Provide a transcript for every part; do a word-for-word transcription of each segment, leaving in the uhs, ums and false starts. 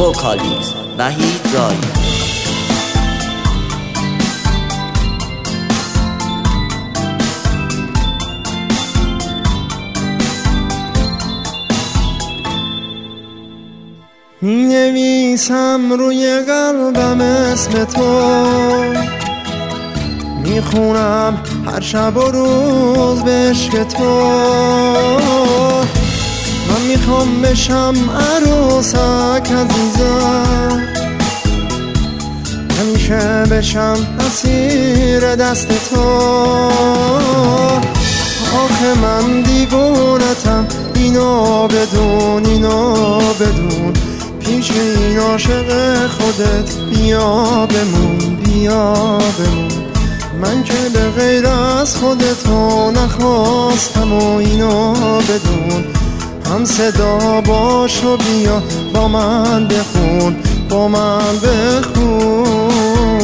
وکالیز وحید رایی. می نویسم روی قلبم اسم تو، می خونم هر شب و روز به عشق تو. من میخوام بشم عروسک عزیزم، همیشه بشم اسیر دست تو. آخه من دیوونتم، اینو بدون اینو بدون، پیش این عاشق خودت بیا بمون بیا بمون. من که به غیر از خودتو نخواستم و اینو بدون. هم صدا باش و بیا با من بخون با من بخون.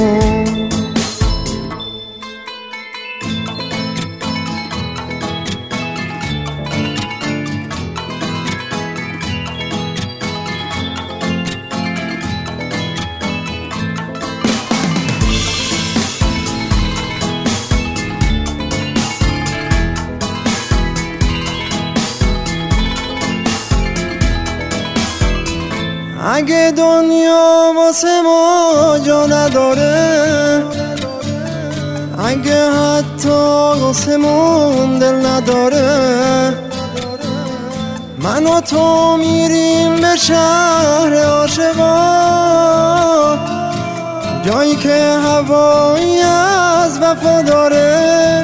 اگه دنیا واسه ما جا نداره، اگه حتی واسمون دل نداره، من و تو میریم به شهر عاشقا، جایی که هوایی از وفا داره.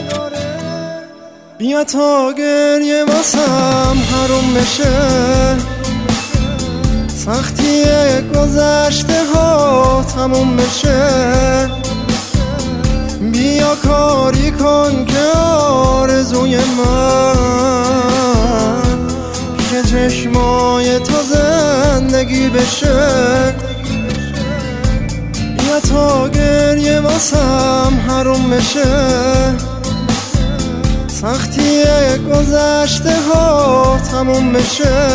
بیا تا گریه واسم حروم بشه، سختی گذشته ها تموم بشه. بیا کاری کن که آرزوی من پیش چشمای تو زندگی بشه. بیا تا گریه واسم حروم بشه، سختی گذشته ها تموم بشه.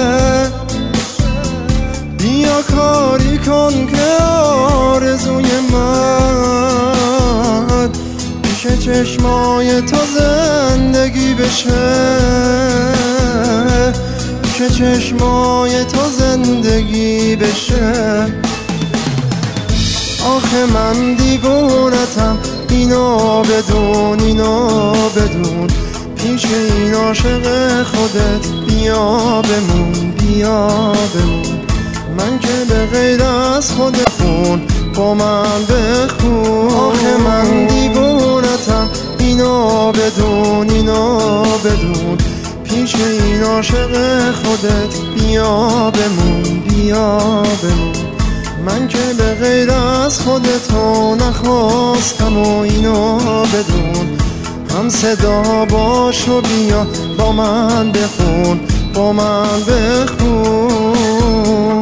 بیا کاری کن که آرزوی من پیش چشمای تو زندگی بشه، پیش چشمای تو زندگی بشه. آخه من دیوونتم، اینو بدون اینو بدون، پیش این عاشق خودت بیا بمون بیا بمون. من که به غیر از خودتون با من بخون. آخه من دیوونتم، اینو بدون اینو بدون، پیش این عاشق خودت بیا بمون بیا بمون. من که به غیر از خودتو نخواستم و اینو بدون. هم صدا باش و بیا با من بخون با من بخون.